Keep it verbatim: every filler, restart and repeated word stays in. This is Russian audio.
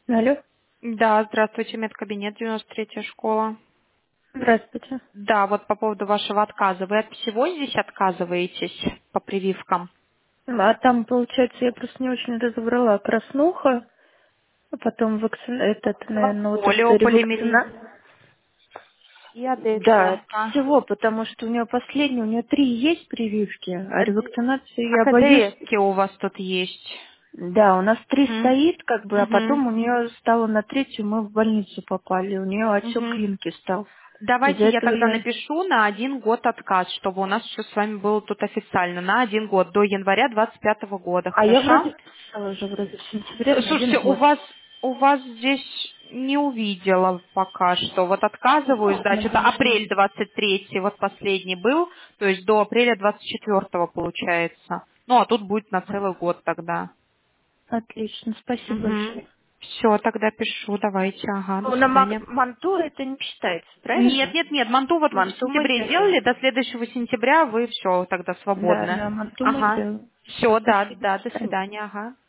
Алло. Да, здравствуйте, медкабинет, девяносто третья школа. Здравствуйте. Да, вот по поводу вашего отказа. Вы от всего здесь отказываетесь по прививкам? А там, получается, я просто не очень разобрала. Краснуха, а потом вакци... этот, наверное, вот это Полиополимерез ревакцина. и Да, от АДС-ка. всего, потому что у нее последний, у нее три есть прививки, а А д- ревакцинацию а я боюсь. КДС-ки у вас тут есть? Да, у нас три Угу. стоит, как бы, а Угу. потом у нее стало на третью, мы в больницу попали, у нее отек Угу. клиники стал. Из-за Давайте я этого тогда я... напишу на один год отказ, чтобы у нас все с вами было тут официально. На один год, до января двадцать пятого года, А я хорошо? вроде писала уже вроде в сентябре С- на один Слушайте, у год. вас у вас здесь не увидела пока что. Вот отказываюсь, Сейчас да, что-то наберу. апрель двадцать третий, вот последний был, то есть до апреля двадцать четвертого получается. Ну, а тут будет на целый год тогда. Отлично, спасибо Угу. большое. Все, тогда пишу, давайте, ага, до Ну, на мак- свидания. манту это не считается, Нет, правильно? нет, нет, манту вот вы в Манту мы сентябре сделаем. сделали, до следующего сентября вы все тогда Да, свободны. да, манту мы Ага. сделаем. Все, Все, да, спасибо, да, до до свидания. свидания, ага.